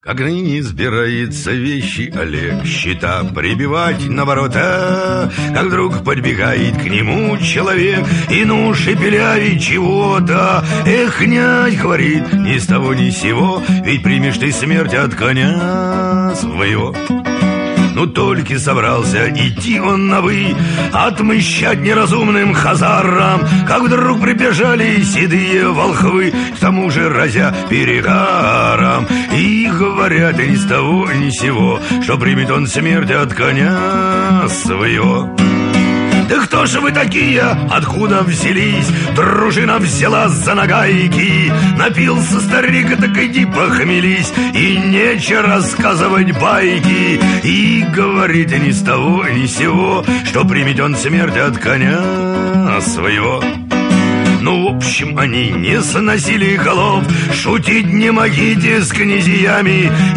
Как ныне сбирается вещи Олег, счета прибивать на ворота, как вдруг подбегает к нему человек и ну шепелявит чего-то. Эх, князь, говорит, ни с того ни с сего, ведь примешь ты смерть от коня своего. Ну только собрался идти он на «вы», отмщать неразумным хазарам, как вдруг прибежали седые волхвы, к тому же разя перегаром. И говорят ни с того ни с сего, что примет он смерть от коня своего. Да кто же вы такие, откуда взялись? Дружина взяла за нагайки. Напился старик, так иди похмелись, и нечего рассказывать байки. И говорит ни с того ни с сего, что примет он смерть от коня своего. Ну, в общем, они не сносили голов, шутить не могите с князьями.